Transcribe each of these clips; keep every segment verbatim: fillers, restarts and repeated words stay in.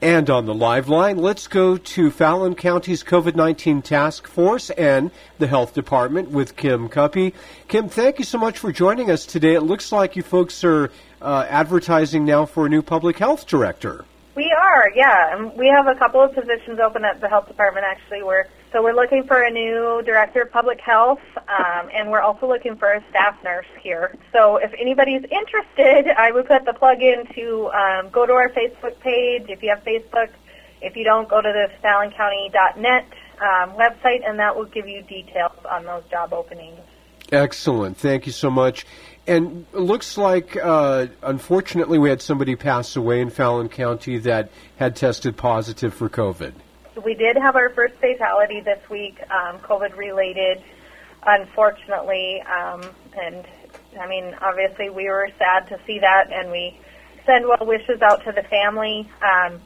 And on the live line, let's go to Fallon County's COVID nineteen Task Force and the Health Department with Kim Cuppy. Kim, thank you so much for joining us today. It looks like you folks are uh, advertising now for a new public health director. We are, yeah. And we have a couple of positions open at the Health Department, actually. We're, so we're looking for a new director of public health, um, and we're also looking for a staff nurse here. So if anybody's interested, I would put the plug in to um, go to our Facebook page, if you have Facebook. If you don't, go to the fallon county dot net um, website, and that will give you details on those job openings. Excellent. Thank you so much. And it looks like, uh, unfortunately, we had somebody pass away in Fallon County that had tested positive for COVID. We did have our first fatality this week, um, COVID-related, unfortunately. Um, and, I mean, obviously we were sad to see that, and we send well wishes out to the family. Um,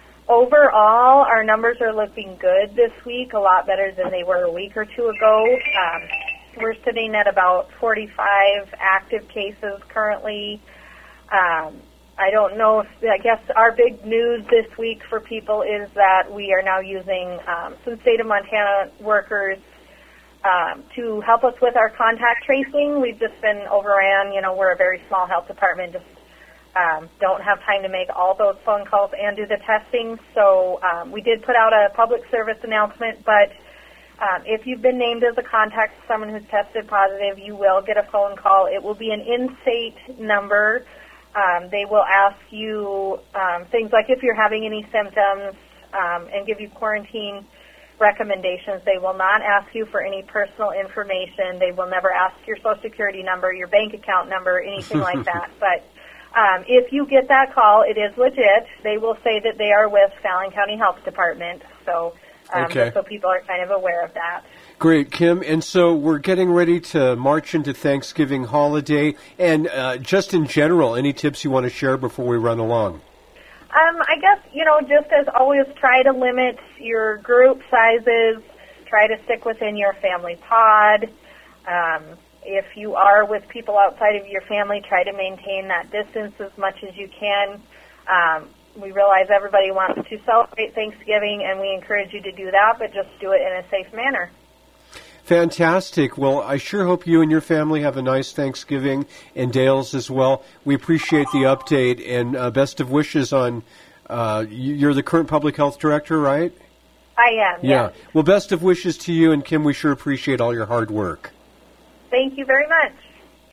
overall, our numbers are looking good this week, a lot better than they were a week or two ago. Um, We're sitting at about forty-five active cases currently. Um, I don't know if, I guess our big news this week for people is that we are now using um, some state of Montana workers um, to help us with our contact tracing. We've just been overran. You know, we're a very small health department, just um, don't have time to make all those phone calls and do the testing. So um, we did put out a public service announcement, but Um, if you've been named as a contact for someone who's tested positive, you will get a phone call. It will be an in-state number. Um, they will ask you um, things like if you're having any symptoms um, and give you quarantine recommendations. They will not ask you for any personal information. They will never ask your Social Security number, your bank account number, anything like that. But um, if you get that call, it is legit. They will say that they are with Fallon County Health Department. So. Um, okay. So people are kind of aware of that. Great, Kim. And so we're getting ready to march into Thanksgiving holiday. And uh, just in general, any tips you want to share before we run along? Um, I guess, you know, just as always, try to limit your group sizes. Try to stick within your family pod. Um, if you are with people outside of your family, try to maintain that distance as much as you can. Um, We realize everybody wants to celebrate Thanksgiving, and we encourage you to do that, but just do it in a safe manner. Fantastic. Well, I sure hope you and your family have a nice Thanksgiving, and Dale's as well. We appreciate the update, and uh, best of wishes on, uh, you're the current public health director, right? I am, yeah. Yes. Well, best of wishes to you, and Kim, we sure appreciate all your hard work. Thank you very much.